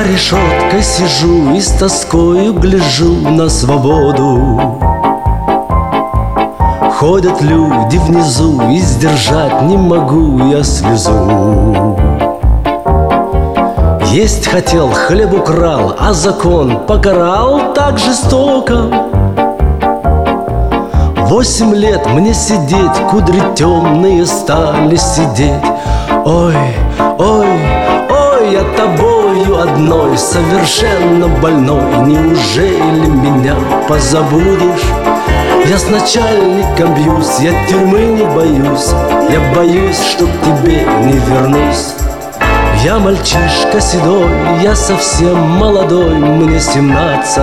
решеткой сижу и с тоскою гляжу на свободу. Ходят люди внизу, и сдержать не могу я слезу. Есть хотел, хлеб украл, а закон покарал так жестоко. 8 лет мне сидеть, кудри темные стали сидеть. Ой, ой, ой, я тобою одной совершенно больной. Неужели меня позабудешь? Я с начальником бьюсь, я тюрьмы не боюсь. Я боюсь, что к тебе не вернусь. Я мальчишка седой, я совсем молодой, мне 17.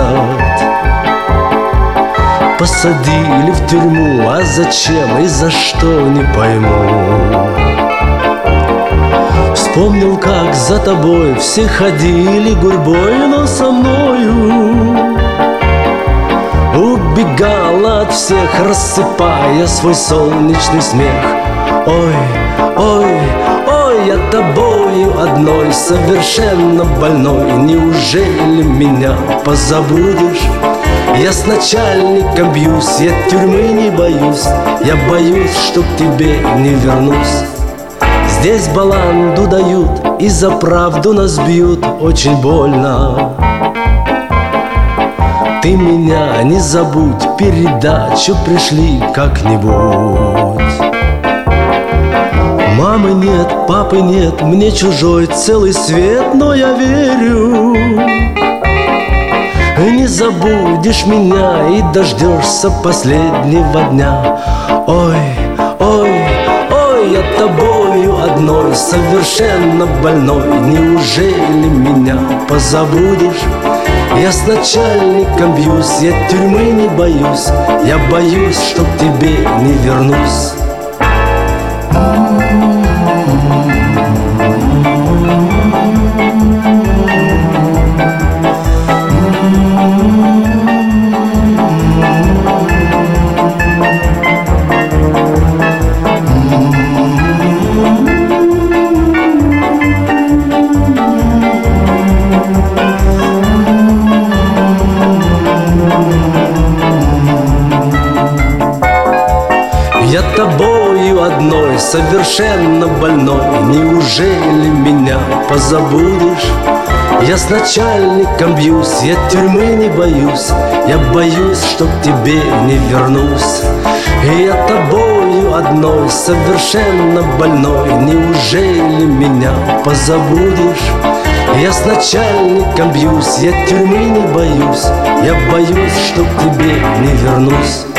Посадили в тюрьму, а зачем и за что не пойму. Вспомнил, как за тобой все ходили гурьбой, но со мною убегала от всех, рассыпая свой солнечный смех. Ой, ой, ой, я тобою одной совершенно больной. Неужели меня позабудешь? Я с начальником бьюсь, я тюрьмы не боюсь. Я боюсь, что к тебе не вернусь. Здесь баланду дают, и за правду нас бьют очень больно. Ты меня не забудь, передачу пришли как-нибудь. Мамы нет, папы нет, мне чужой целый свет, но я верю. Не забудешь меня и дождешься последнего дня. Ой, ой, ой, я тобою одной совершенно больной. Неужели меня позабудешь? Я с начальником бьюсь, я тюрьмы не боюсь. Я боюсь, что к тебе не вернусь. Я тобою одной совершенно больной. Неужели меня позабудешь? Я с начальником бьюсь, я тюрьмы не боюсь. Я боюсь, что к тебе не вернусь. И я тобою одной совершенно больной. Неужели меня позабудешь? Я с начальником бьюсь, я тюрьмы не боюсь. Я боюсь, что к тебе не вернусь.